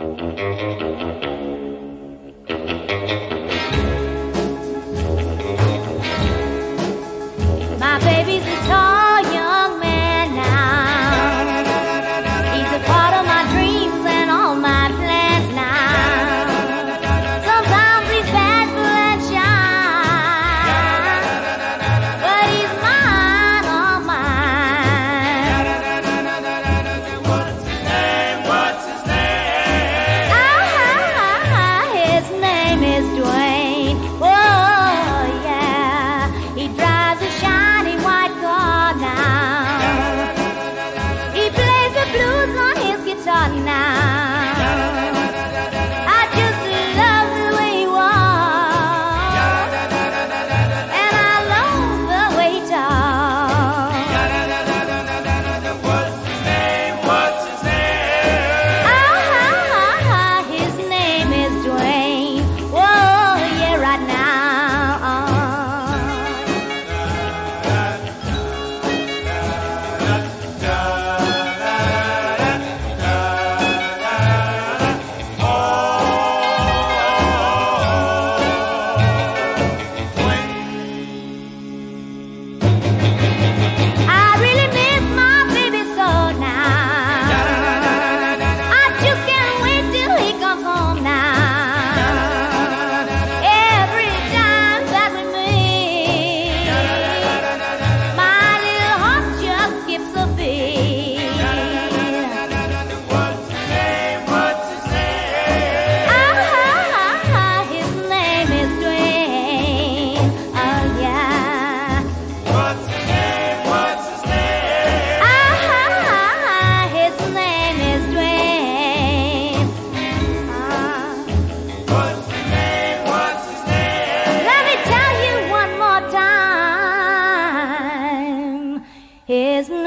My baby's a tall young man now. He's a part of my dreams and all my plans now. Sometimes he's bashful and shy, but he's mine, all mine. What's his name? What's his name? His name is Dwayne. Oh yeah, he drives a shiny white car now. He plays the blues on his guitar now. I just love the way he walks, and I love the way he talks. What's his name? What's his name? His name is Dwayne. Whoa, yeah, right now. I really miss my baby so now. I just can't wait till he comes home now. Every time that we meet, my little heart just skips a beat. What's his name? What's his name? His name is Dwayne. Oh yeah. What's his name? What's his name? His name is Dwayne. What's his name? What's his name? Let me tell you one more time. His